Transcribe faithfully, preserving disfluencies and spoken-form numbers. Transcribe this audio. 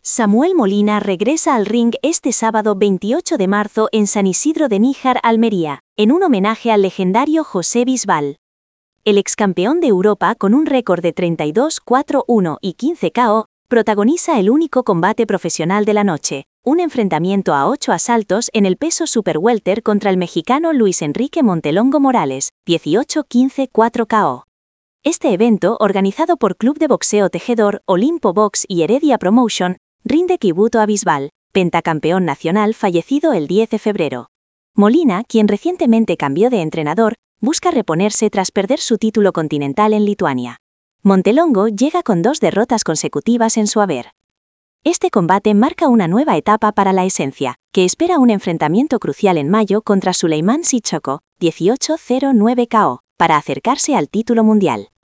Samuel Molina regresa al ring este sábado veintiocho de marzo en San Isidro de Níjar, Almería, en un homenaje al legendario José Bisbal. El excampeón de Europa con un récord de treinta y dos, cuatro, uno y quince K O, protagoniza el único combate profesional de la noche, un enfrentamiento a ocho asaltos en el peso super welter contra el mexicano Luis Enrique Montelongo Morales, dieciocho, quince, cuatro K O. Este evento, organizado por Club de Boxeo Tejedor, Olimpo Box y Heredia Promotion, rinde tributo a Bisbal, pentacampeón nacional fallecido el diez de febrero. Molina, quien recientemente cambió de entrenador, busca reponerse tras perder su título continental en Lituania. Montelongo llega con dos derrotas consecutivas en su haber. Este combate marca una nueva etapa para la Esencia, que espera un enfrentamiento crucial en mayo contra Suleiman Sichoko, dieciocho, cero, nueve K O, para acercarse al título mundial.